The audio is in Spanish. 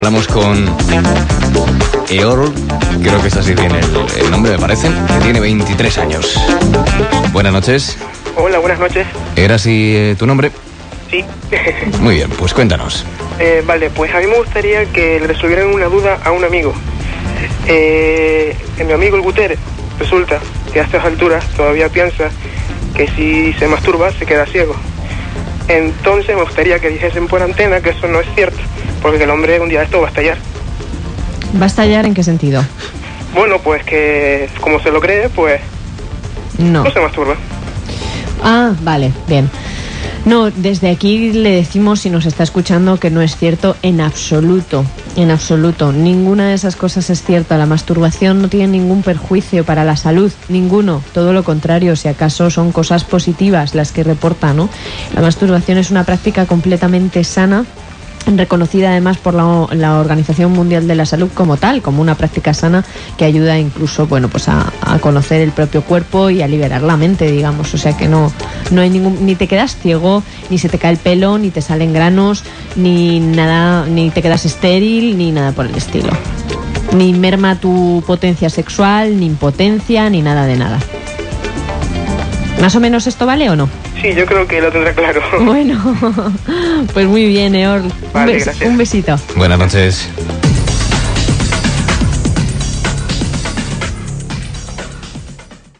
Hablamos con Eor, creo que es así tiene el nombre, me parece, que tiene 23 años. Buenas noches. Hola, buenas noches. ¿Era así tu nombre? Sí. Muy bien, pues cuéntanos. Vale, pues a mí me gustaría que le resolvieran una duda a un amigo. Mi amigo el Guter resulta que a estas alturas todavía piensa que si se masturba se queda ciego. Entonces me gustaría que dijesen por antena que eso no es cierto, porque el hombre un día de esto va a estallar. ¿Va a estallar en qué sentido? Bueno, pues que como se lo cree, pues no se masturba. Ah, vale, bien. No, desde aquí le decimos, si nos está escuchando, que no es cierto en absoluto, en absoluto. Ninguna de esas cosas es cierta. La masturbación no tiene ningún perjuicio para la salud, ninguno. Todo lo contrario, si acaso son cosas positivas las que reporta, ¿no? La masturbación es una práctica completamente sana, reconocida además por la Organización Mundial de la Salud como tal, como una práctica sana que ayuda incluso, bueno, pues a conocer el propio cuerpo y a liberar la mente, digamos. O sea que no hay ni te quedas ciego, ni se te cae el pelo, ni te salen granos, ni nada, ni te quedas estéril, ni nada por el estilo. Ni merma tu potencia sexual, ni impotencia, ni nada de nada. ¿Más o menos esto vale o no? Sí, yo creo que lo tendrá claro. Bueno, pues muy bien, Eor. Vale, gracias. Un besito. Buenas noches.